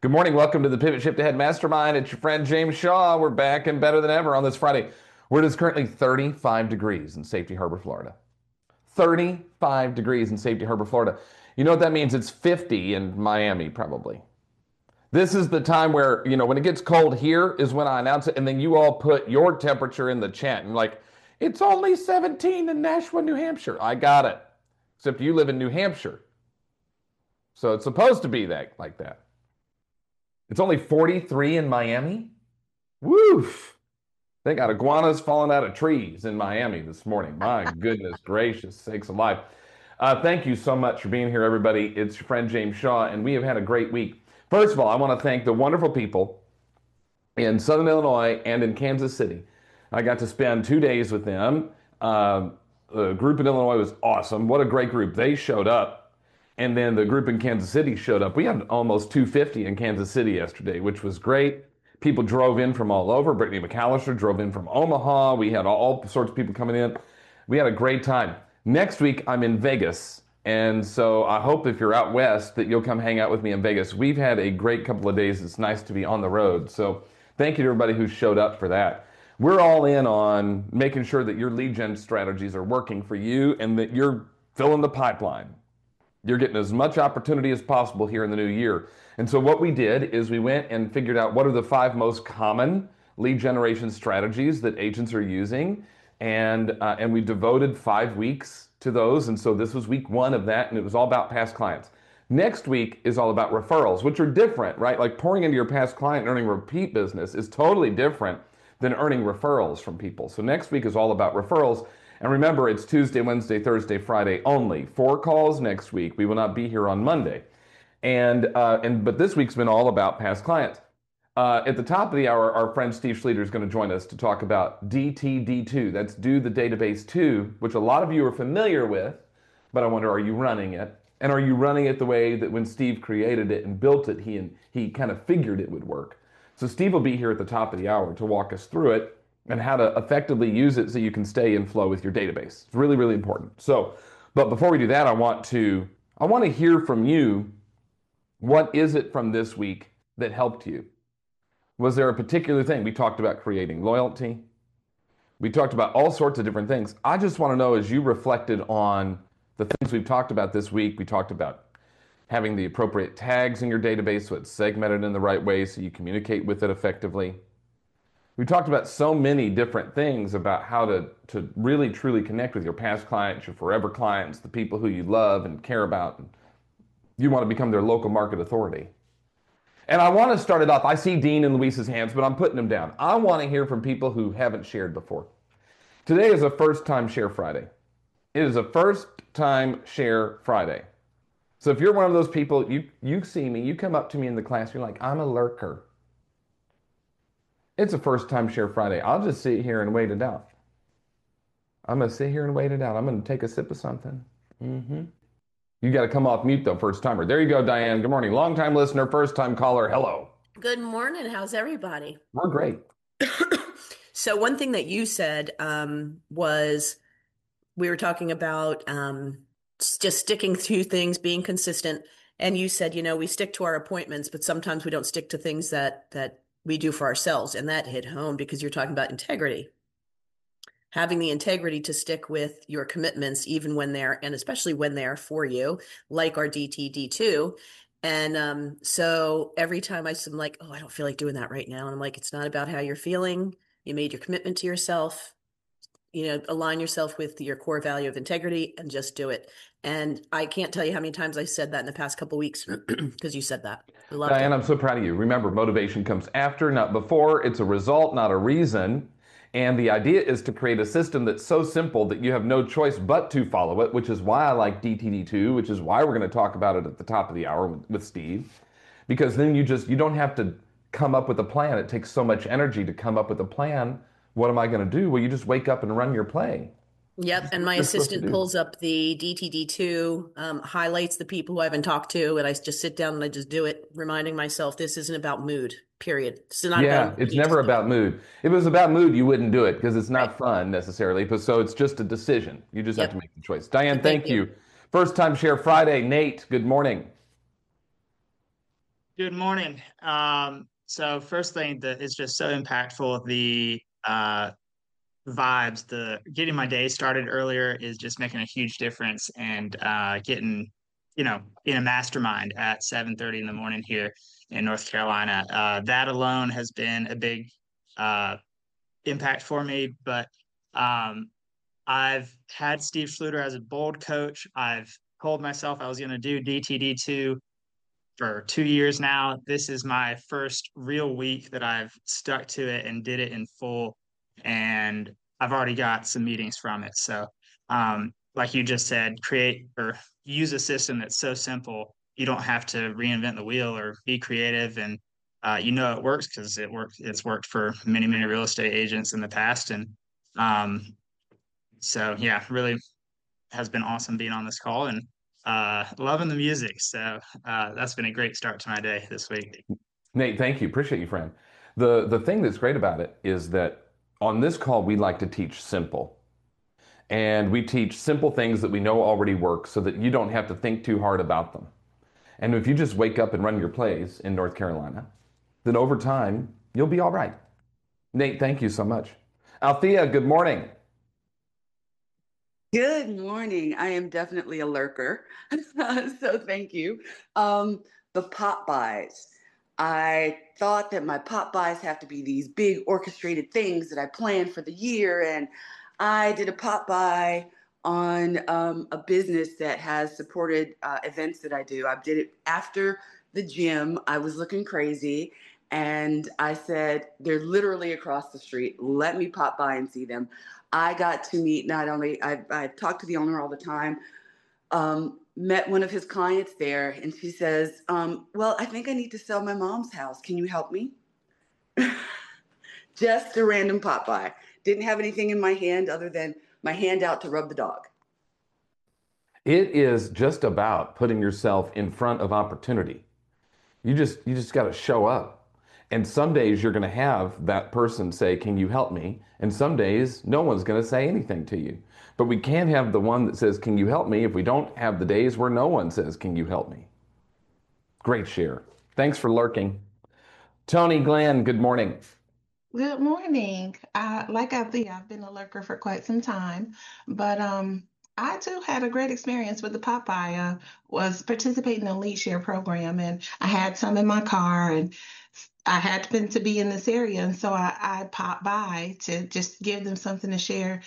Good morning. Welcome to the Pivot Shift Ahead Mastermind. It's your friend James Shaw. We're back and better than ever on this Friday, where it is currently 35 degrees in Safety Harbor, Florida. 35 degrees in Safety Harbor, Florida. You know what that means? It's 50 in Miami, probably. This is the time where, when it gets cold here is when I announce it, and then you all put your temperature in the chat. And like, it's only 17 in Nashua, New Hampshire. I got it. Except you live in New Hampshire. So it's supposed to be like that. It's only 43 in Miami? Woof! They got iguanas falling out of trees in Miami this morning. My goodness gracious sakes alive. Thank you so much for being here, everybody. It's your friend James Shaw, and we have had a great week. First of all, I want to thank the wonderful people in Southern Illinois and in Kansas City. I got to spend 2 days with them. The group in Illinois was awesome. What a great group. They showed up. And then the group in Kansas City showed up. We had almost 250 in Kansas City yesterday, which was great. People drove in from all over. Brittany McAllister drove in from Omaha. We had all sorts of people coming in. We had a great time. Next week, I'm in Vegas. And so I hope if you're out west that you'll come hang out with me in Vegas. We've had a great couple of days. It's nice to be on the road. So thank you to everybody who showed up for that. We're all in on making sure that your lead gen strategies are working for you and that you're filling the pipeline. You're getting as much opportunity as possible here in the new year. And so what we did is we went and figured out what are the 5 most common lead generation strategies that agents are using. And we devoted 5 weeks to those. And so this was week 1 of that. And it was all about past clients. Next week is all about referrals, which are different, right? Like pouring into your past client and earning repeat business is totally different than earning referrals from people. So next week is all about referrals. And remember, it's Tuesday, Wednesday, Thursday, Friday only. 4 calls next week. We will not be here on Monday. But this week's been all about past clients. At the top of the hour, our friend Steve Schlueter is going to join us to talk about DTD2. That's Do the Database 2, which a lot of you are familiar with, but I wonder, are you running it? And are you running it the way that when Steve created it and built it, he kind of figured it would work? So Steve will be here at the top of the hour to walk us through it and how to effectively use it so you can stay in flow with your database. It's really, really important. But before we do that, I want to hear from you. What is it from this week that helped you? Was there a particular thing? We talked about creating loyalty. We talked about all sorts of different things. I just want to know, as you reflected on the things we've talked about this week, we talked about having the appropriate tags in your database so it's segmented in the right way so you communicate with it effectively. We talked about so many different things about how to really truly connect with your past clients, your forever clients, the people who you love and care about. And you want to become their local market authority. And I want to start it off. I see Dean and Luis's hands, but I'm putting them down. I want to hear from people who haven't shared before. Today is a first time share Friday. It is a first time share Friday. So if you're one of those people, you see me, you come up to me in the class, you're like, I'm a lurker. It's a first time share Friday. I'll just sit here and wait it out. I'm going to sit here and wait it out. I'm going to take a sip of something. You got to come off mute though, first timer. There you go, Diane. Good morning. Long time listener, first time caller. Hello. Good morning. How's everybody? We're great. So one thing that you said was we were talking about just sticking to things, being consistent. And you said, we stick to our appointments, but sometimes we don't stick to things that we do for ourselves. And that hit home because you're talking about integrity. Having the integrity to stick with your commitments, even when and especially when they're for you, like our DTD2. And so every time I'm like, oh, I don't feel like doing that right now. And I'm like, it's not about how you're feeling. You made your commitment to yourself. Align yourself with your core value of integrity and just do it. And I can't tell you how many times I said that in the past couple of weeks because you said that. I loved Diane, it. I'm so proud of you. Remember, motivation comes after, not before. It's a result, not a reason. And the idea is to create a system that's so simple that you have no choice but to follow it, which is why I like DTD2, which is why we're going to talk about it at the top of the hour with Steve. Because then you don't have to come up with a plan. It takes so much energy to come up with a plan. What am I going to do? Well, you just wake up and run your play. Yep. And my assistant pulls up the DTD2, highlights the people who I haven't talked to, and I just sit down and I just do it, reminding myself this isn't about mood, period. It's not about it's never about mood. If it was about mood, you wouldn't do it because it's not fun necessarily. But so it's just a decision. You just have to make the choice. Diane, thank you. First time share Friday. Nate, good morning. Good morning. So first thing that is just so impactful, the vibes, the getting my day started earlier is just making a huge difference and getting, in a mastermind at 7:30 in the morning here in North Carolina. That alone has been a big uh impact for me, but um I've had Steve Schluter as a bold coach. I've told myself I was going to do DTD2 for 2 years now. This is my first real week that I've stuck to it and did it in full. And I've already got some meetings from it. So, like you just said, create or use a system that's so simple. You don't have to reinvent the wheel or be creative. And it works because it works. It's worked for many, many real estate agents in the past. And um, so, yeah, really has been awesome being on this call and loving the music. So that's been a great start to my day this week. Nate, thank you. Appreciate you, friend. The thing that's great about it is that on this call, we like to teach simple. And we teach simple things that we know already work so that you don't have to think too hard about them. And if you just wake up and run your plays in North Carolina, then over time, you'll be all right. Nate, thank you so much. Althea, good morning. Good morning. I am definitely a lurker. So thank you. The pop buys. I thought that my pop buys have to be these big orchestrated things that I plan for the year. And I did a pop buy on a business that has supported events that I do. I did it after the gym. I was looking crazy. And I said, they're literally across the street. Let me pop by and see them. I got to meet not only, I talked to the owner all the time, met one of his clients there, and she says, well, I think I need to sell my mom's house. Can you help me? Just a random pop by. Didn't have anything in my hand other than my hand out to rub the dog. It is just about putting yourself in front of opportunity. You just got to show up. And some days you're going to have that person say, "Can you help me?" And some days no one's going to say anything to you. But we can't have the one that says, "Can you help me?" if we don't have the days where no one says, "Can you help me?" Great share. Thanks for lurking. Tony Glenn, good morning. Good morning. Like I think I've been a lurker for quite some time, but I too had a great experience with the Popeye. Was participating in the Lead Share program, and I had some in my car, and I happened to be in this area, and so I popped by to just give them something to share,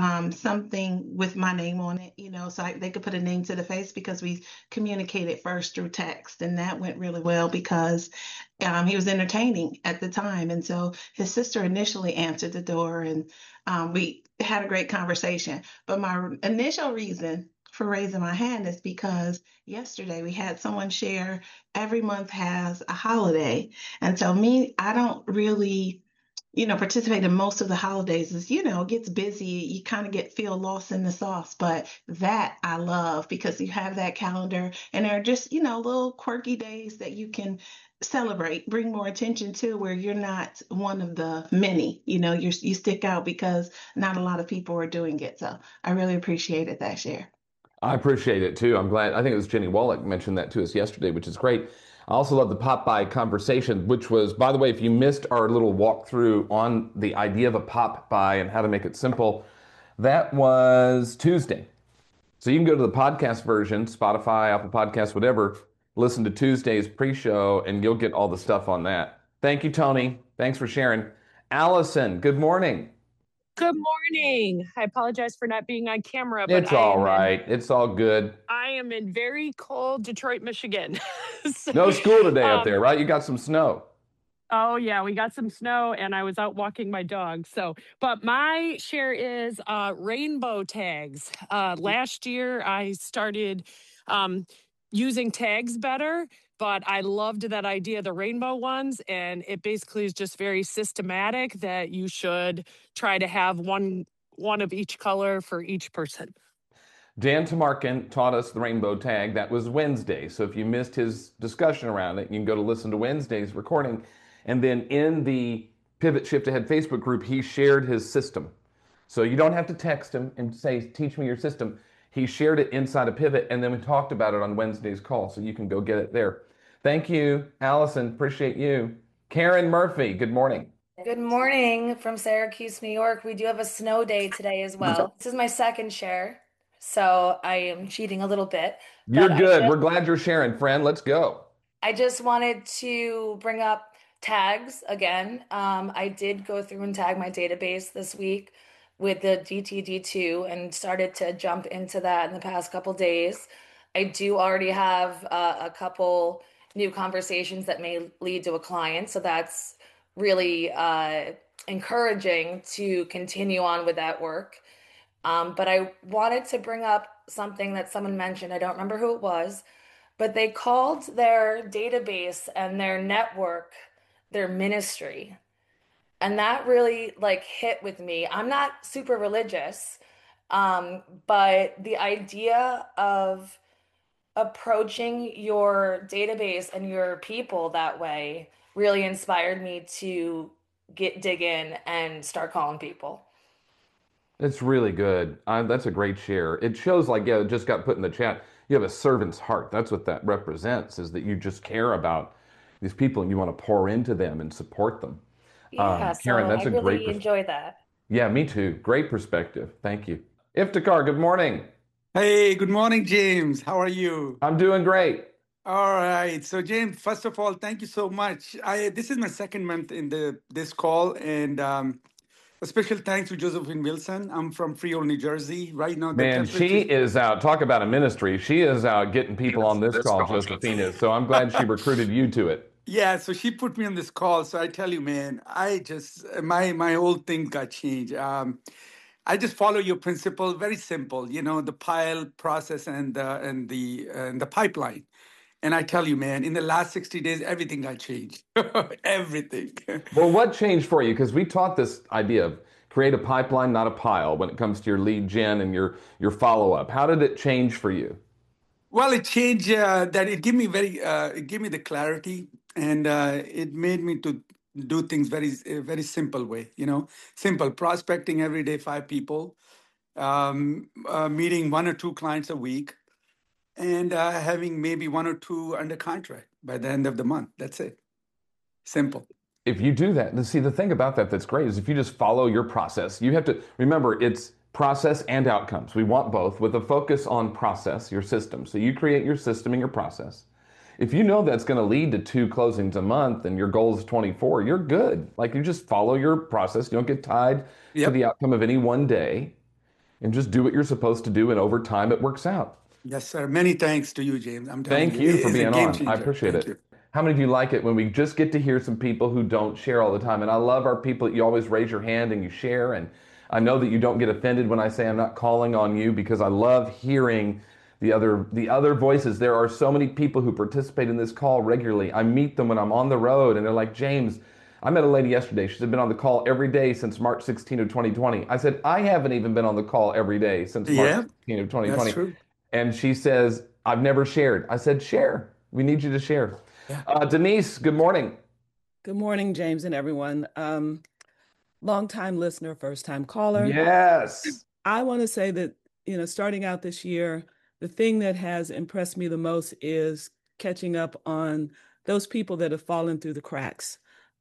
something with my name on it, so they could put a name to the face because we communicated first through text, and that went really well because he was entertaining at the time, and so his sister initially answered the door, and we had a great conversation. But my initial reason for raising my hand is because yesterday we had someone share every month has a holiday, and so me, I don't really, participate in most of the holidays. Is it gets busy, you kind of feel lost in the sauce. But that I love because you have that calendar, and there are just little quirky days that you can celebrate, bring more attention to, where you're not one of the many. You stick out because not a lot of people are doing it. So I really appreciated that share. I appreciate it too. I'm glad. I think it was Jenny Wallach mentioned that to us yesterday, which is great. I also love the pop by conversation, which was, by the way, if you missed our little walkthrough on the idea of a pop by and how to make it simple, that was Tuesday. So you can go to the podcast version, Spotify, Apple Podcasts, whatever, listen to Tuesday's pre-show, and you'll get all the stuff on that. Thank you, Tony. Thanks for sharing. Allison, good morning. Good morning. I apologize for not being on camera, but It's all right. It's all good. I am in very cold Detroit, Michigan. So, No school today up um, there, right? You got some snow. oh yeah, we got some snow and I was out walking my dog. So, but my share is rainbow tags. Last year I started um, using tags better, but I loved that idea, the rainbow ones, and it basically is just very systematic that you should try to have one of each color for each person. Dan Tamarkin taught us the rainbow tag. That was Wednesday. So if you missed his discussion around it, you can go to listen to Wednesday's recording. And then in the Pivot Shift Ahead Facebook group, he shared his system. So you don't have to text him and say, "Teach me your system." He shared it inside a Pivot, and then we talked about it on Wednesday's call. So you can go get it there. Thank you, Allison. Appreciate you. Karen Murphy, good morning. Good morning from Syracuse, New York. We do have a snow day today as well. This is my second share, so I am cheating a little bit, You're but good. We're glad you're sharing, friend. Let's go. I just wanted to bring up tags again. I did go through and tag my database this week with the DTD2 and started to jump into that in the past couple days. I do already have a couple new conversations that may lead to a client, so that's really encouraging to continue on with that work. But I wanted to bring up something that someone mentioned. I don't remember who it was, but they called their database and their network their ministry. And that really like hit with me. I'm not super religious, but the idea of approaching your database and your people that way really inspired me to dig in and start calling people. It's really good. That's a great share. It shows like, yeah, it just got put in the chat. You have a servant's heart. That's what that represents, is that you just care about these people and you want to pour into them and support them. Yeah, Karen, so I that's a great really perspective. enjoy that. Yeah, me too. Great perspective. Thank you. Iftikhar, good morning. Hey, good morning, James. How are you? I'm doing great. All right. So, James, first of all, thank you so much. This is my second month in this call, and a special thanks to Josephine Wilson. I'm from Freehold, New Jersey. Right now, the Man, she temperature. is out. Talk about a ministry. She is out getting people on this call, Josephine is. So I'm glad she recruited you to it. Yeah, so she put me on this call. So I tell you, man, I just my whole thing got changed. I just follow your principle, very simple. The pile process and the pipeline. And I tell you, man, in the last 60 days, everything got changed. Everything. Well, what changed for you? Because we taught this idea of create a pipeline, not a pile, when it comes to your lead gen and your follow up. How did it change for you? Well, it changed that it gave me the clarity, and it made me to do things very simple way. Simple prospecting every day, 5 people, meeting 1 or 2 clients a week, and having maybe 1 or 2 under contract by the end of the month. That's it. Simple. If you do that, and see, the thing about that that's great is if you just follow your process, you have to remember it's process and outcomes. We want both with a focus on process, your system. So you create your system and your process. If you know that's going to lead to 2 closings a month and your goal is 24, you're good. Like you just follow your process. You don't get tied to Yep. the outcome of any one day and just do what you're supposed to do. And over time, it works out. Yes, sir. Many thanks to you, James. I'm telling Thank you, you it for is a being game on. I changer. appreciate Thank it. you. How many of you like it when we just get to hear some people who don't share all the time? And I love our people that you always raise your hand and you share. And I know that you don't get offended when I say I'm not calling on you because I love hearing the other voices. There are so many people who participate in this call regularly. I meet them when I'm on the road and they're like, James, I met a lady yesterday. She's been on the call every day since March 16 of 2020. I said, I haven't even been on the call every day since March Yeah, 16 of that's 2020. true. And she says, I've never shared. I said, share. We need you to share. Yeah. Denise, good morning. Good morning, James and everyone. Long-time listener, first-time caller. Yes. I want to say that, starting out this year, the thing that has impressed me the most is catching up on those people that have fallen through the cracks.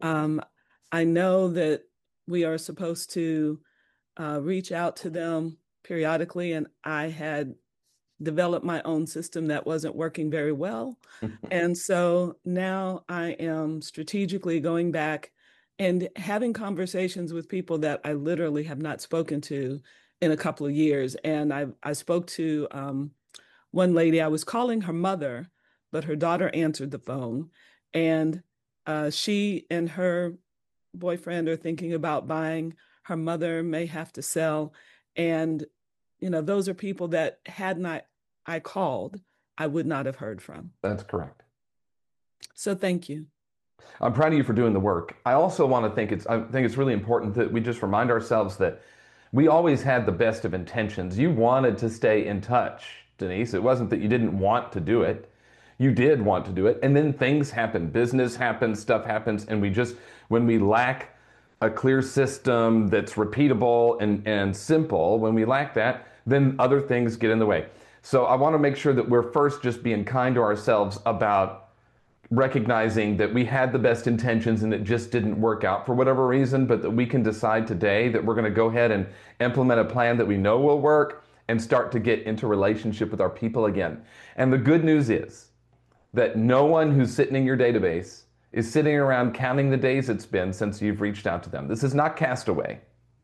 I know that we are supposed to reach out to them periodically, and I had developed my own system that wasn't working very well. And so now I am strategically going back and having conversations with people that I literally have not spoken to in a couple of years. And I spoke to one lady. I was calling her mother, but her daughter answered the phone. And she and her boyfriend are thinking about buying. Her mother may have to sell. And those are people that had not I called, I would not have heard from. That's correct. So thank you. I'm proud of you for doing the work. I also want to think I think it's really important that we just remind ourselves that we always had the best of intentions. You wanted to stay in touch, Denise. It wasn't that you didn't want to do it. You did want to do it. And then things happen. Business happens, stuff happens. And when we lack a clear system that's repeatable and simple, when we lack that, then other things get in the way. So I want to make sure that we're first just being kind to ourselves about recognizing that we had the best intentions and it just didn't work out for whatever reason, but that we can decide today that we're going to go ahead and implement a plan that we know will work and start to get into relationship with our people again. And the good news is that no one who's sitting in your database is sitting around counting the days it's been since you've reached out to them. This is not Castaway.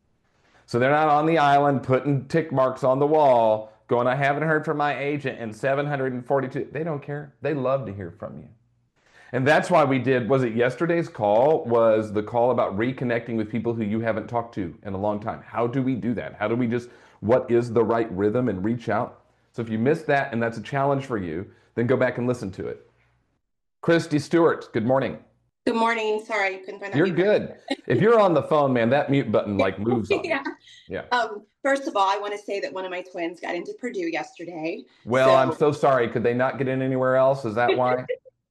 So they're not on the island putting tick marks on the wall going, I haven't heard from my agent in 742. They don't care. They love to hear from you. And that's why we did, was it yesterday's call, was the call about reconnecting with people who you haven't talked to in a long time. How do we do that? How do we just, what is the right rhythm and reach out? So if you missed that and that's a challenge for you, then go back and listen to it. Christy Stewart, good morning. Good morning. Sorry, you couldn't find that. You're good. If you're on the phone, man, that mute button like moves on you. Yeah. First of all, I want to say that one of my twins got into Purdue yesterday. Well, I'm so sorry. Could they not get in anywhere else? Is that why?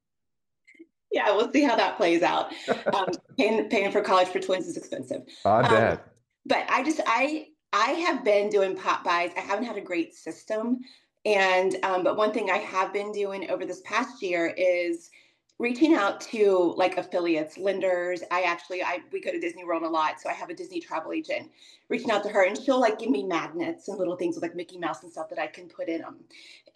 Yeah, we'll see how that plays out. Paying for college for twins is expensive. I bet. But I have been doing pop buys. I haven't had a great system. And but one thing I have been doing over this past year is reaching out to like affiliates, lenders. We go to Disney World a lot, so I have a Disney travel agent. Reaching out to her, and she'll like give me magnets and little things with like Mickey Mouse and stuff that I can put in them.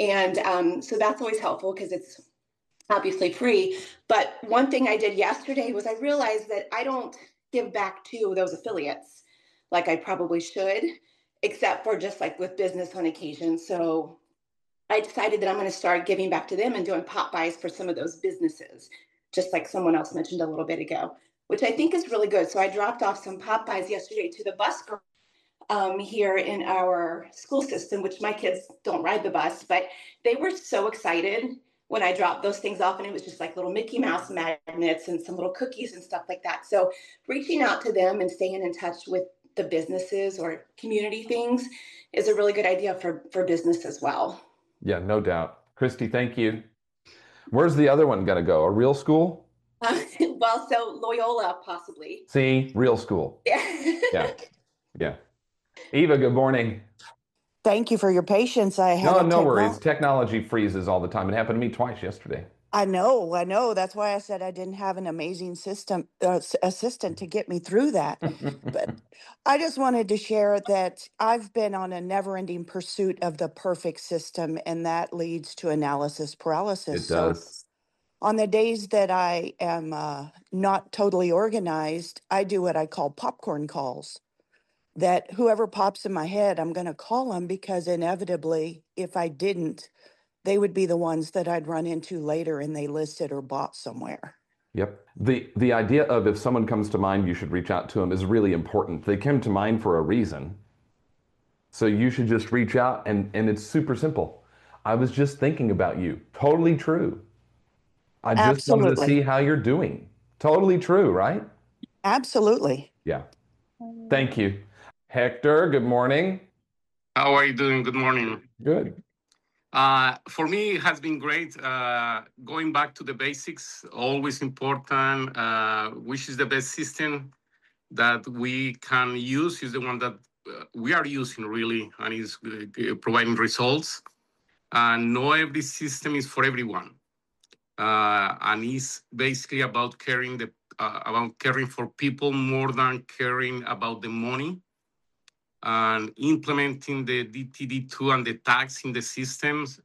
And so that's always helpful because it's obviously free. But one thing I did yesterday was I realized that I don't give back to those affiliates like I probably should, except for just like with business on occasion. So I decided that I'm going to start giving back to them and doing pop buys for some of those businesses, just like someone else mentioned a little bit ago, which I think is really good. So I dropped off some pop buys yesterday to the bus girl here in our school system, which my kids don't ride the bus, but they were so excited when I dropped those things off, and it was just like little Mickey Mouse magnets and some little cookies and stuff like that. So reaching out to them and staying in touch with the businesses or community things is a really good idea for business as well. Yeah, no doubt. Christy, thank you. Where's the other one going to go? A real school? Well, so Loyola, possibly. See, real school. Yeah. Yeah. Eva, good morning. Thank you for your patience. I had No worries. Technology freezes all the time. It happened to me twice yesterday. I know. That's why I said I didn't have an amazing assistant to get me through that. But I just wanted to share that I've been on a never-ending pursuit of the perfect system, and that leads to analysis paralysis. It does. So on the days that I am not totally organized, I do what I call popcorn calls. That whoever pops in my head, I'm going to call them, because inevitably, if I didn't, they would be the ones that I'd run into later and they listed or bought somewhere. Yep. The idea of if someone comes to mind, you should reach out to them is really important. They came to mind for a reason. So you should just reach out, and it's super simple. I was just thinking about you. Totally true. I just wanted to see how you're doing. Totally true, right? Absolutely. Yeah. Thank you. Hector, good morning. How are you doing? Good morning. Good. For me, it has been great. Going back to the basics, always important. Which is the best system that we can use is the one that we are using really, and is providing results. Know every system is for everyone, and it's basically about caring for people more than caring about the money. And implementing the DTD2 and the tags in the systems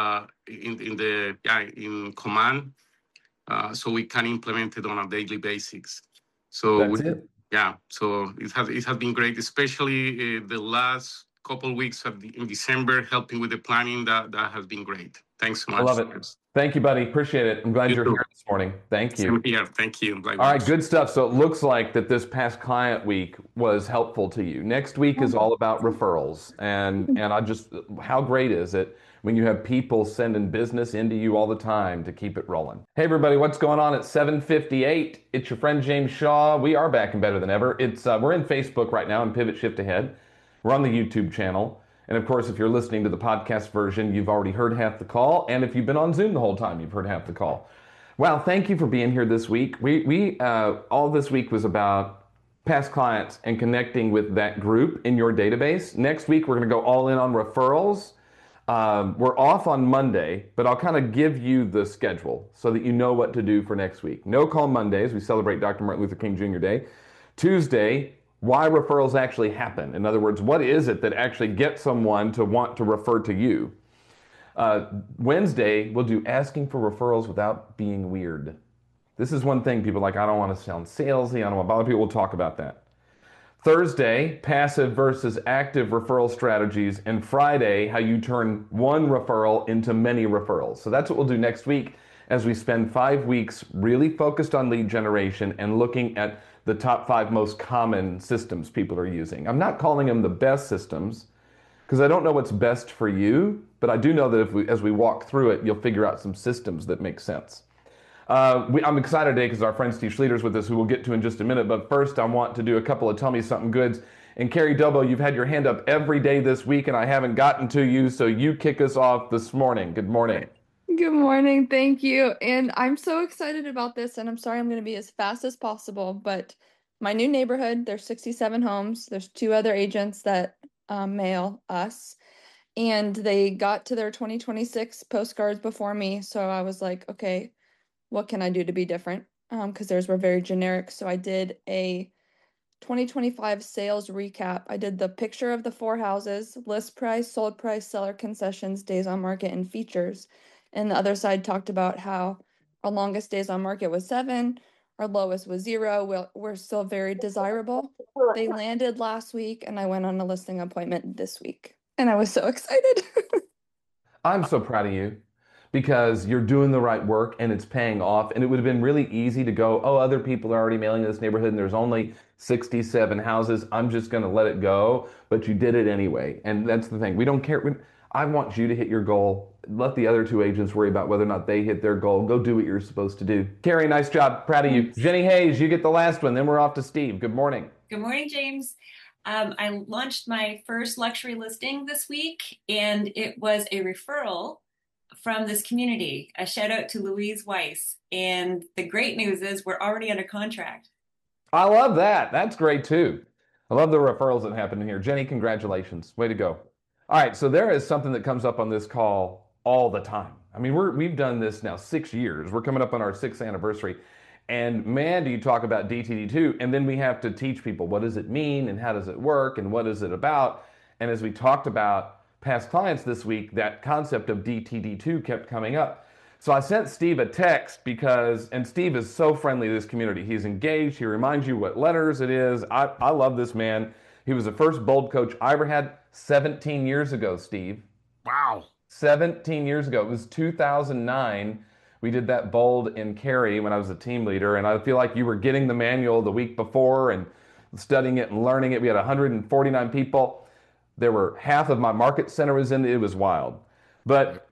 in command, so we can implement it on a daily basis. So that's it. Yeah, so it has been great, especially the last couple of weeks in December, helping with the planning. That has been great. Thanks so much. I love it. Thank you, buddy. Appreciate it. I'm glad you're here this morning. Thank you. Yeah, thank you. All right, good stuff. So it looks like that this past client week was helpful to you. Next week is all about referrals. And how great is it when you have people sending business into you all the time to keep it rolling? Hey, everybody, what's going on at 7:58? It's your friend James Shaw. We are back and better than ever. We're in Facebook right now in Pivot Shift Ahead. We're on the YouTube channel. And of course, if you're listening to the podcast version, you've already heard half the call. And if you've been on Zoom the whole time, you've heard half the call. Wow, thank you for being here this week. We all this week was about past clients and connecting with that group in your database. Next week, we're going to go all in on referrals. We're off on Monday, but I'll kind of give you the schedule so that you know what to do for next week. No Call Mondays. We celebrate Dr. Martin Luther King Jr. Day. Tuesday, why referrals actually happen. In other words, what is it that actually gets someone to want to refer to you? Wednesday, we'll do asking for referrals without being weird. This is one thing people are like, I don't want to sound salesy. I don't want to bother people. We'll talk about that. Thursday, passive versus active referral strategies. And Friday, how you turn one referral into many referrals. So that's what we'll do next week as we spend 5 weeks really focused on lead generation and looking at the top 5 most common systems people are using. I'm not calling them the best systems because I don't know what's best for you, but I do know that as we walk through it, you'll figure out some systems that make sense. I'm excited today because our friend Steve Schlueter's with us, who we'll get to in just a minute. But first, I want to do a couple of Tell Me Something Goods. And Carrie Dobo, you've had your hand up every day this week, and I haven't gotten to you, so you kick us off this morning. Good morning. Good morning. Thank you. And I'm so excited about this, and I'm sorry I'm going to be as fast as possible, but my new neighborhood, there's 67 homes. There's 2 other agents that mail us, and they got to their 2026 postcards before me. So I was like, okay, what can I do to be different? Because theirs were very generic. So I did a 2025 sales recap. I did the picture of the 4 houses, list price, sold price, seller concessions, days on market, and features. And the other side talked about how our longest days on market was 7, our lowest was 0. We're still very desirable. They landed last week, and I went on a listing appointment this week. And I was so excited. I'm so proud of you because you're doing the right work and it's paying off. And it would have been really easy to go, oh, other people are already mailing this neighborhood and there's only 67 houses. I'm just going to let it go. But you did it anyway. And that's the thing. We don't care. I want you to hit your goal. Let the other 2 agents worry about whether or not they hit their goal. Go do what you're supposed to do. Carrie, nice job. Proud of you. Jenny Hayes, you get the last one. Then we're off to Steve. Good morning. Good morning, James. I launched my first luxury listing this week, and it was a referral from this community. A shout out to Louise Weiss. And the great news is we're already under contract. I love that. That's great too. I love the referrals that happen in here. Jenny, congratulations. Way to go. All right, so there is something that comes up on this call all the time. I mean, we've done this now 6 years. We're coming up on our 6th anniversary. And man, do you talk about DTD2, and then we have to teach people what does it mean and how does it work and what is it about. And as we talked about past clients this week, that concept of DTD2 kept coming up. So I sent Steve a text and Steve is so friendly to this community. He's engaged. He reminds you what letters it is. I love this man. He was the first bold coach I ever had 17 years ago, Steve. Wow. 17 years ago. It was 2009. We did that bold in Cary when I was a team leader, and I feel like you were getting the manual the week before and studying it and learning it. We had 149 people. There were half of my market center was in it. It was wild. But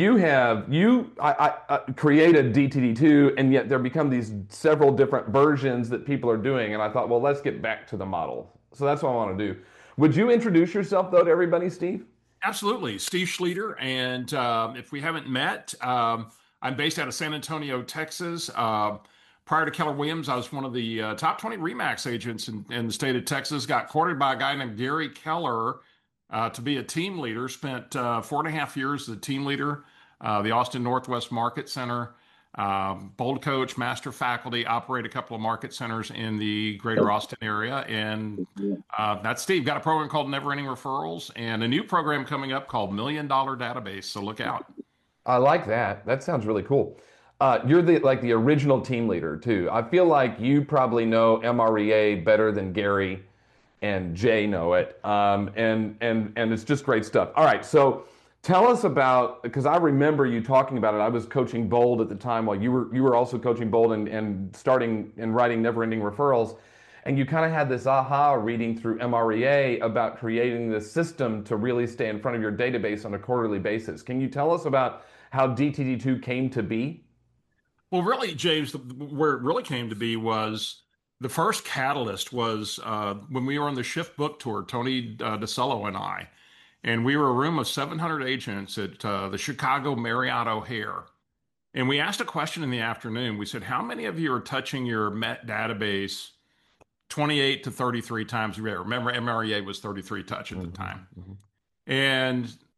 I created DTD2, and yet there become these several different versions that people are doing. And I thought, well, let's get back to the model. So that's what I want to do. Would you introduce yourself, though, to everybody, Steve? Absolutely. Steve Schlueter. And if we haven't met, I'm based out of San Antonio, Texas. Prior to Keller Williams, I was one of the top 20 RE/MAX agents in the state of Texas. Got courted by a guy named Gary Keller to be a team leader. Spent 4.5 years as a team leader, the Austin Northwest Market Center, bold coach, master faculty, operate a couple of market centers in the greater Austin area. And that's Steve. Got a program called Never Ending Referrals and a new program coming up called $1 Million Database. So look out. I like that. That sounds really cool. You're the original team leader too. I feel like you probably know MREA better than Gary and Jay know it. And it's just great stuff. All right, so tell us about, because I remember you talking about it. I was coaching Bold at the time while you were also coaching Bold and starting and writing Never Ending Referrals. And you kind of had this aha reading through MREA about creating this system to really stay in front of your database on a quarterly basis. Can you tell us about how DTD2 came to be? Well, really, James, where it really came to be was the first catalyst was when we were on the Shift Book Tour, Tony DeCello and I, and we were a room of 700 agents at the Chicago Marriott O'Hare. And we asked a question in the afternoon. We said, how many of you are touching your Met database 28 to 33 times a year? Remember, MREA was 33 touch at the time. And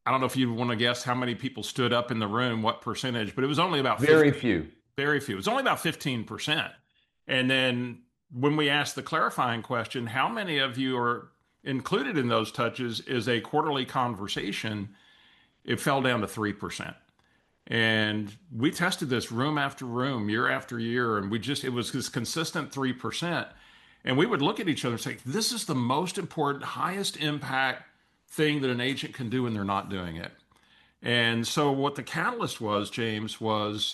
I don't know if you want to guess how many people stood up in the room, what percentage, but it was only about Very 50, few. very few. It was only about 15%. And then when we asked the clarifying question, how many of you are included in those touches is a quarterly conversation, it fell down to 3%. And we tested this room after room, year after year, and it was this consistent 3%. And we would look at each other and say, this is the most important, highest impact thing that an agent can do, and they're not doing it. And so what the catalyst was, James, was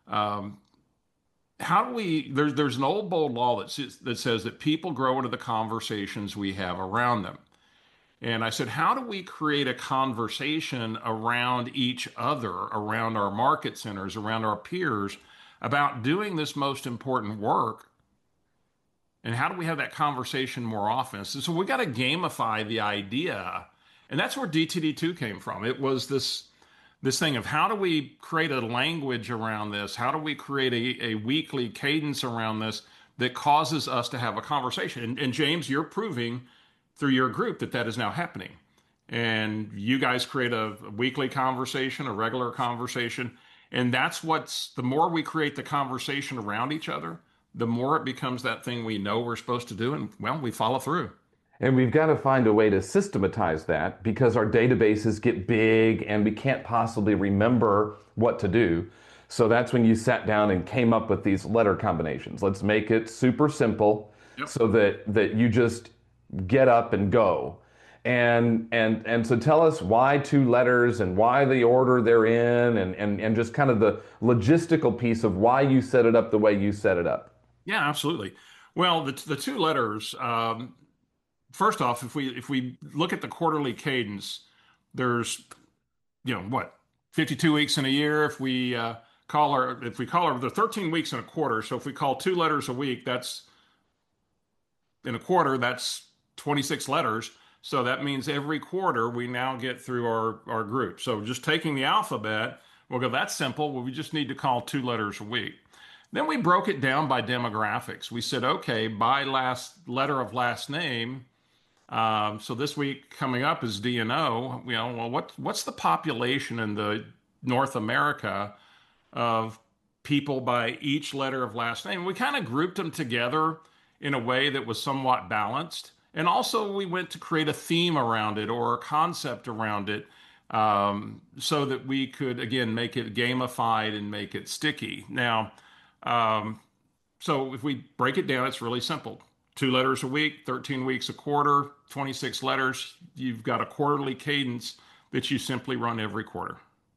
how do we, there's an old bold law that says that people grow into the conversations we have around them. And I said, how do we create a conversation around each other, around our market centers, around our peers, about doing this most important work? And how do we have that conversation more often? So we got to gamify the idea. And that's where DTD2 came from. It was this thing of how do we create a language around this? How do we create a weekly cadence around this that causes us to have a conversation? And James, you're proving through your group that is now happening. And you guys create a weekly conversation, a regular conversation. And that's the more we create the conversation around each other, the more it becomes that thing we know we're supposed to do. And well, we follow through. And we've got to find a way to systematize that because our databases get big and we can't possibly remember what to do. So that's when you sat down and came up with these letter combinations. Let's make it super simple so that you just get up and go. And so tell us why 2 letters and why the order they're in and just kind of the logistical piece of why you set it up the way you set it up. Yeah, absolutely. Well, the 2 letters, first off, if we look at the quarterly cadence, there's, 52 weeks in a year. If we call the 13 weeks in a quarter. So if we call 2 letters a week, that's in a quarter, that's 26 letters. So that means every quarter we now get through our group. So just taking the alphabet, we'll go, that's simple. Well, we just need to call 2 letters a week. Then we broke it down by demographics. We said, okay, by letter of last name. So this week coming up is D&O. Well, what's the population in the North America of people by each letter of last name? We kind of grouped them together in a way that was somewhat balanced. And also we went to create a theme around it or a concept around it so that we could, again, make it gamified and make it sticky. Now, so if we break it down, it's really simple. 2 letters a week, 13 weeks a quarter, 26 letters. You've got a quarterly cadence that you simply run every quarter.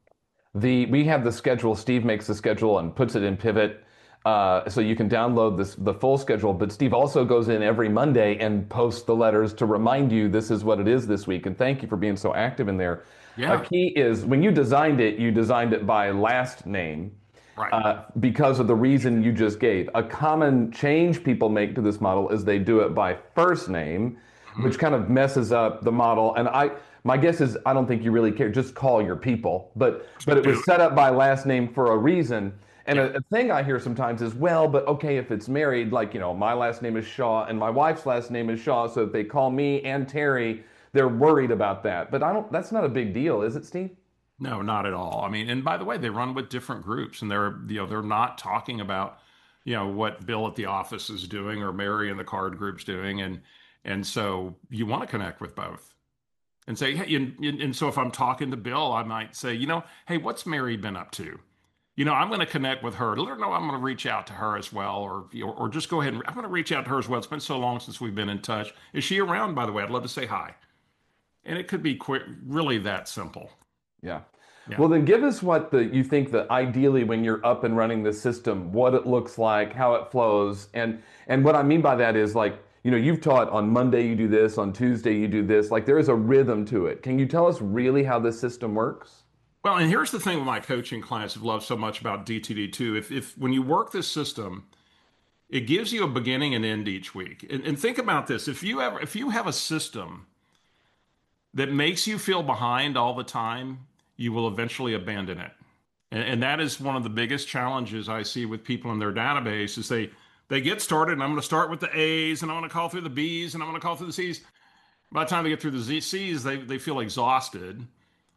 We have the schedule. Steve makes the schedule and puts it in Pivot. So you can download the full schedule, but Steve also goes in every Monday and posts the letters to remind you this is what it is this week. And thank you for being so active in there. Yeah. A key is when you designed it by last name. Right. Because of the reason you just gave. A common change people make to this model is they do it by first name, which kind of messes up the model. And my guess is I don't think you really care. Just call your people. But it was set up by last name for a reason. And a thing I hear sometimes is, well, but okay, if it's married, like, my last name is Shaw and my wife's last name is Shaw. So if they call me and Terry, they're worried about that. But that's not a big deal, is it, Steve? No, not at all. I mean, and by the way, they run with different groups and they're not talking about, what Bill at the office is doing or Mary in the card group's doing. And so you want to connect with both and say, hey, and so if I'm talking to Bill, I might say, hey, what's Mary been up to? I'm going to connect with her. Let her know I'm going to reach out to her as well, or just go ahead and I'm going to reach out to her as well. It's been so long since we've been in touch. Is she around, by the way? I'd love to say hi. And it could be really that simple. Yeah. Well, then give us what you think that ideally when you're up and running the system, what it looks like, how it flows. And what I mean by that is like, you've taught on Monday you do this, on Tuesday you do this. Like there is a rhythm to it. Can you tell us really how this system works? Well, and here's the thing with my coaching clients have loved so much about DTD2. If when you work this system, it gives you a beginning and end each week. And think about this. If you have a system that makes you feel behind all the time, you will eventually abandon it. And that is one of the biggest challenges I see with people in their database is they get started and I'm going to start with the A's and I'm going to call through the B's and I'm going to call through the C's. By the time they get through the C's, they feel exhausted.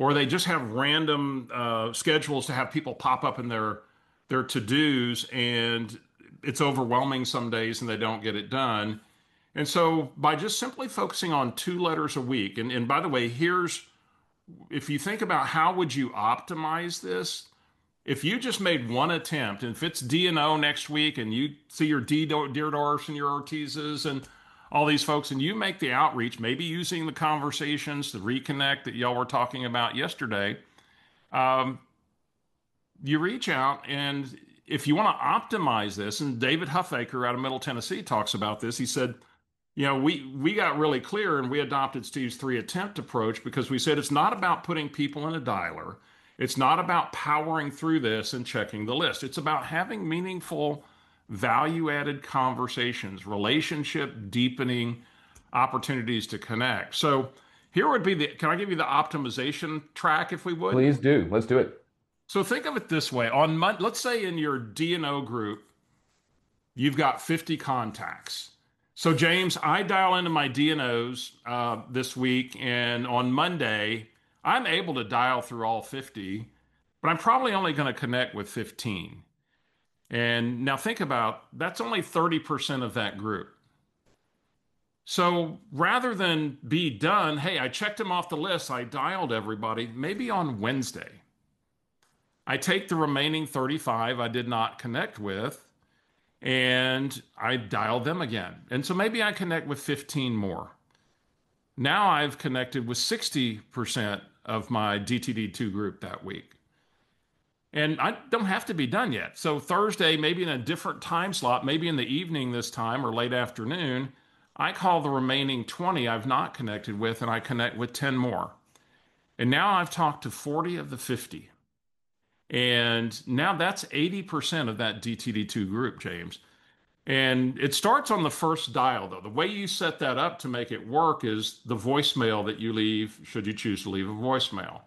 or they just have random schedules to have people pop up in their to-dos, and it's overwhelming some days and they don't get it done. And so by just simply focusing on 2 letters a week, and by the way, if you think about how would you optimize this, if you just made one attempt, and if it's D&O next week and you see your Deardorfs and your Ortizes and all these folks, and you make the outreach, maybe using the conversations to reconnect that y'all were talking about yesterday, you reach out, and if you want to optimize this, and David Huffaker out of Middle Tennessee talks about this, he said, we got really clear and we adopted Steve's 3 attempt approach because we said it's not about putting people in a dialer. It's not about powering through this and checking the list. It's about having meaningful, value-added conversations, relationship deepening opportunities to connect. So here would be can I give you the optimization track if we would? Please do. Let's do it. So think of it this way. Let's say in your D&O group, you've got 50 contacts. So James, I dial into my D&Os this week, and on Monday, I'm able to dial through all 50, but I'm probably only going to connect with 15. And now think about, that's only 30% of that group. So rather than be done, hey, I checked them off the list, I dialed everybody, maybe on Wednesday, I take the remaining 35 I did not connect with, and I dialed them again. And so maybe I connect with 15 more. Now I've connected with 60% of my DTD2 group that week. And I don't have to be done yet. So Thursday, maybe in a different time slot, maybe in the evening this time or late afternoon, I call the remaining 20 I've not connected with, and I connect with 10 more. And now I've talked to 40 of the 50. And now that's 80% of that DTD2 group, James. And it starts on the first dial, though. The way you set that up to make it work is the voicemail that you leave, should you choose to leave a voicemail.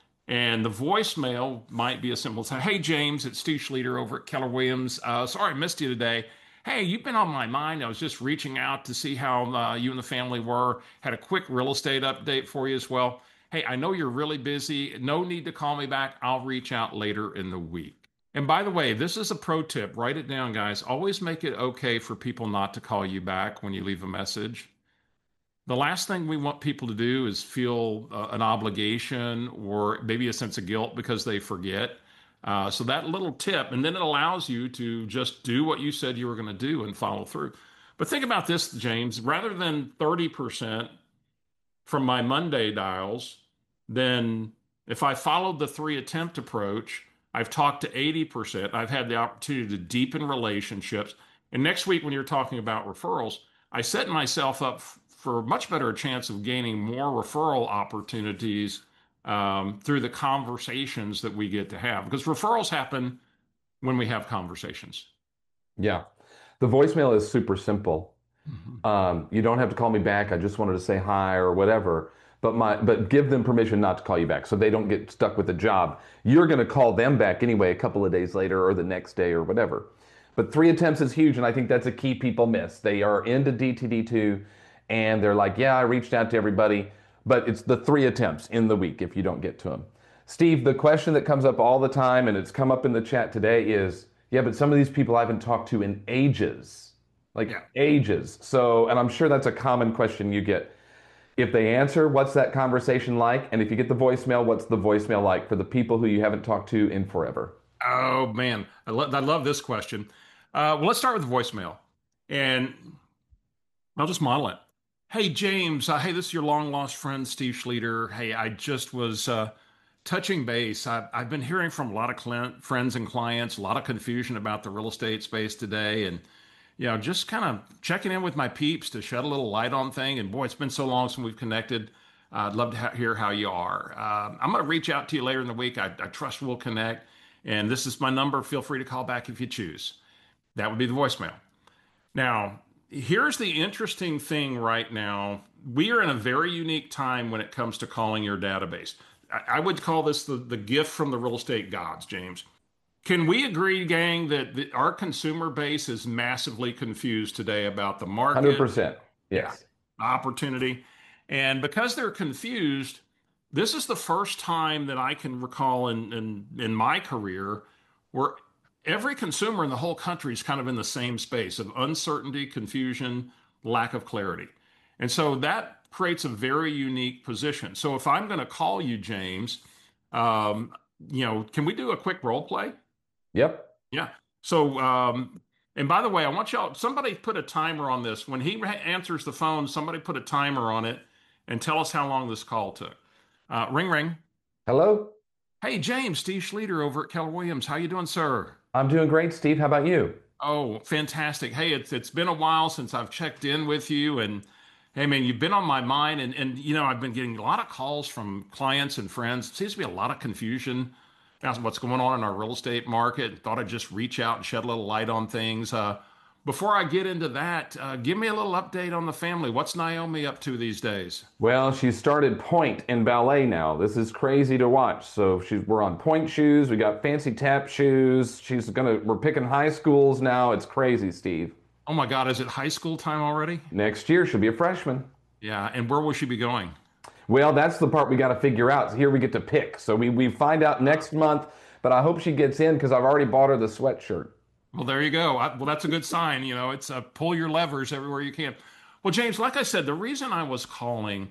And the voicemail might be a simple say, hey, James, it's Steve Schlueter over at Keller Williams. Sorry I missed you today. Hey, you've been on my mind. I was just reaching out to see how you and the family were. Had a quick real estate update for you as well. Hey, I know you're really busy. No need to call me back. I'll reach out later in the week. And by the way, this is a pro tip. Write it down, guys. Always make it okay for people not to call you back when you leave a message. The last thing we want people to do is feel an obligation or maybe a sense of guilt because they forget. So that little tip, and then it allows you to just do what you said you were going to do and follow through. But think about this, James. Rather than 30% from my Monday dials, then if I followed the 3 attempt approach, I've talked to 80%. I've had the opportunity to deepen relationships. And next week, when you're talking about referrals, I set myself up for a much better chance of gaining more referral opportunities through the conversations that we get to have. Because referrals happen when we have conversations. Yeah. The voicemail is super simple. Mm-hmm. You don't have to call me back. I just wanted to say hi or whatever. But give them permission not to call you back so they don't get stuck with the job. You're going to call them back anyway a couple of days later or the next day or whatever. But 3 attempts is huge, and I think that's a key people miss. They are into DTD2, and they're like, yeah, I reached out to everybody, but it's the 3 attempts in the week if you don't get to them. Steve, the question that comes up all the time, and it's come up in the chat today is, yeah, but some of these people I haven't talked to in ages, ages. So, and I'm sure that's a common question you get. If they answer, what's that conversation like? And if you get the voicemail, what's the voicemail like for the people who you haven't talked to in forever? Oh, man. I love this question. Well, let's start with the voicemail. And I'll just model it. Hey, James. Hey, this is your long-lost friend, Steve Schlueter. Hey, I just was touching base. I've been hearing from a lot of friends and clients, a lot of confusion about the real estate space today. And just kind of checking in with my peeps to shed a little light on things. And boy, it's been so long since we've connected. I'd love to hear how you are. I'm going to reach out to you later in the week. I trust we'll connect. And this is my number. Feel free to call back if you choose. That would be the voicemail. Now, here's the interesting thing right now. We are in a very unique time when it comes to calling your database. I would call this the gift from the real estate gods, James. Can we agree, gang, that our consumer base is massively confused today about the market? 100%. Yes. Opportunity. And because they're confused, This is the first time that I can recall in my career where every consumer in the whole country is kind of in the same space of uncertainty, confusion, lack of clarity. And so that creates a very unique position. So if I'm going to call you, James, um, can we do a quick role play? Yep. Yeah. So, and by the way, I want y'all, somebody put a timer on this. When he answers the phone, somebody put a timer on it and tell us how long this call took. Ring, ring. Hello? Hey, James, Steve Schlueter over at Keller Williams. How you doing, sir? I'm doing great, Steve. How about you? Oh, fantastic. Hey, it's been a while since I've checked in with you, and hey man, you've been on my mind, and I've been getting a lot of calls from clients and friends. It seems to be a lot of confusion as what's going on in our real estate market. Thought I'd just reach out and shed a little light on things. Before I get into that, give me a little update on the family. What's Naomi up to these days? Well, she started pointe in ballet now. This is crazy to watch. So we're on pointe shoes. We got fancy tap shoes. We're picking high schools now. It's crazy, Steve. Oh my God, is it high school time already? Next year, she'll be a freshman. Yeah, and where will she be going? Well, that's the part we got to figure out. So here we get to pick. So we find out next month, but I hope she gets in because I've already bought her the sweatshirt. Well, there you go. Well, that's a good sign. It's pull your levers everywhere you can. Well, James, like I said, the reason I was calling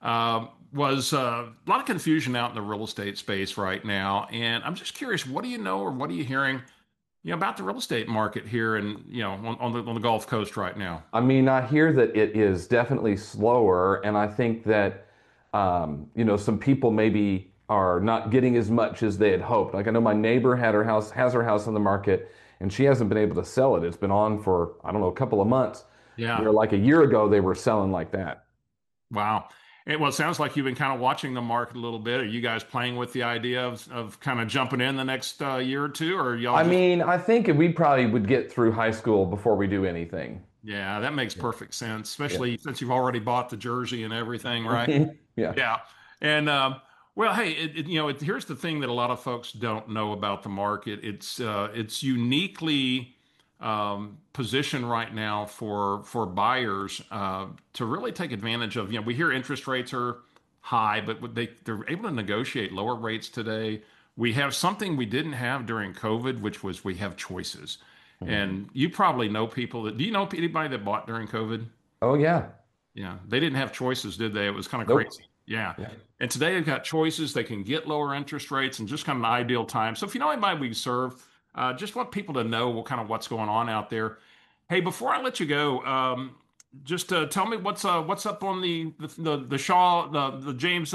was a lot of confusion out in the real estate space right now. And I'm just curious, what do you know or what are you hearing about the real estate market here and, on the Gulf Coast right now? I mean, I hear that it is definitely slower. And I think that, some people maybe are not getting as much as they had hoped. Like I know my neighbor has her house on the market, and she hasn't been able to sell it. It's been on for, I don't know, a couple of months. Yeah. Where like a year ago, they were selling like that. Wow. Well, it sounds like you've been kind of watching the market a little bit. Are you guys playing with the idea of kind of jumping in the next year or two, or y'all? I mean, I think we probably would get through high school before we do anything. Yeah, that makes perfect sense, especially since you've already bought the jersey and everything, right? Yeah. Yeah. And well, hey, here's the thing that a lot of folks don't know about the market. It's uniquely positioned right now for buyers to really take advantage of. We hear interest rates are high, but they're able to negotiate lower rates today. We have something we didn't have during COVID, which was we have choices. Mm-hmm. And you probably know people do you know anybody that bought during COVID? Oh yeah. Yeah, they didn't have choices, did they? It was kind of Nope. crazy. Yeah. And today they've got choices. They can get lower interest rates and just kind of an ideal time. So if you know anybody we serve, just want people to know what's going on out there. Hey, before I let you go, just tell me what's up on the Shaw the James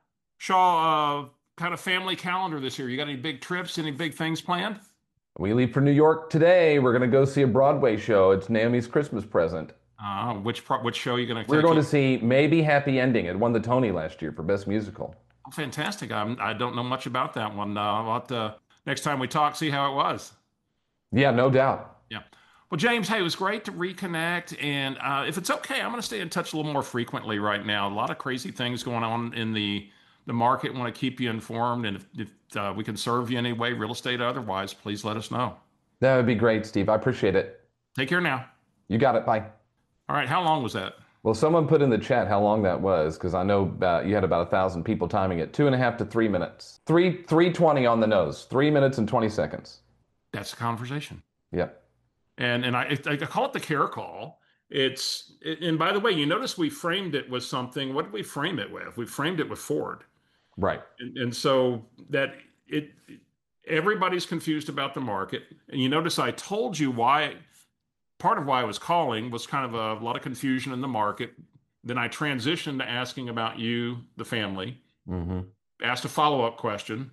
Shaw kind of family calendar this year. You got any big trips, any big things planned? We leave for New York today. We're going to go see a Broadway show. It's Naomi's Christmas present. Which show are you going to take? We're going to see Maybe Happy Ending. It won the Tony last year for Best Musical. Oh, fantastic. I don't know much about that one. I'll have to, next time we talk, see how it was. Yeah, no doubt. Yeah. Well, James, hey, it was great to reconnect. And if it's okay, I'm going to stay in touch a little more frequently right now. A lot of crazy things going on in the market. Want to keep you informed. And if we can serve you in any way, real estate or otherwise, please let us know. That would be great, Steve. I appreciate it. Take care now. You got it. Bye. All right. How long was that? Well, someone put in the chat how long that was, because I know you had about 1,000 people timing it. 2.5 to 3 minutes. 3:20 on the nose. 3 minutes and 20 seconds. That's a conversation. Yep. And I call it the care call. And by the way, you notice we framed it with something. What did we frame it with? We framed it with Ford. Right. And so that everybody's confused about the market. And you notice I told you part of why I was calling was kind of a lot of confusion in the market. Then I transitioned to asking about you, the family, asked a follow-up question,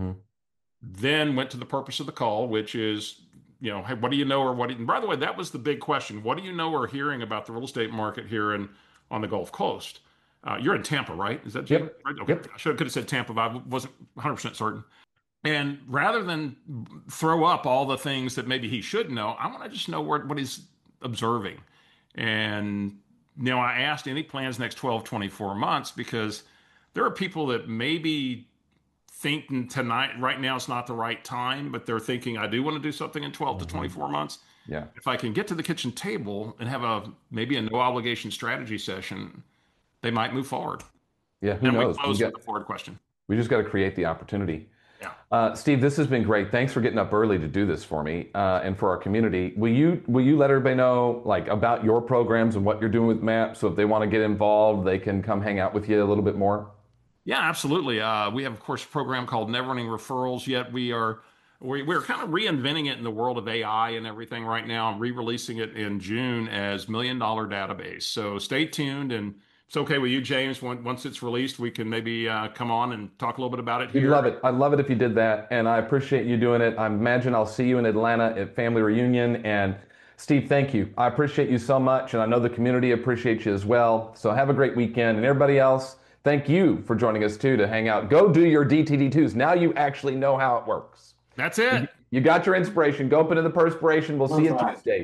then went to the purpose of the call, which is, hey, what do you know and by the way, that was the big question. What do you know or hearing about the real estate market here on the Gulf Coast? You're in Tampa, right? Is that Jim? Yep. Right? Okay. Yep. I could have said Tampa, but I wasn't 100% certain. And rather than throw up all the things that maybe he should know, I want to just know what he's observing. And, I asked any plans next 12, 24 months, because there are people that maybe think tonight, right now it's not the right time, but they're thinking, I do want to do something in 12 to 24 months. Yeah. If I can get to the kitchen table and have maybe a no obligation strategy session, they might move forward. Yeah, who And we knows? close with the Ford question. We just got to create the opportunity. Yeah. Steve, this has been great. Thanks for getting up early to do this for me and for our community. Will you let everybody know like about your programs and what you're doing with MAP? So if they want to get involved, they can come hang out with you a little bit more. Yeah, absolutely. We have, of course, a program called Never Ending Referrals. Yet we're kind of reinventing it in the world of AI and everything right now, and re-releasing it in June as $1 Million Database. So stay tuned, and it's okay with you, James. Once it's released, we can maybe come on and talk a little bit about it We'd here. love it. I'd love it if you did that, and I appreciate you doing it. I imagine I'll see you in Atlanta at Family Reunion. And Steve, thank you. I appreciate you so much, and I know the community appreciates you as well. So have a great weekend, and everybody else, thank you for joining us too to hang out. Go do your DTD2s. Now you actually know how it works. That's it. You got your inspiration. Go up into the perspiration. We'll see you Tuesday.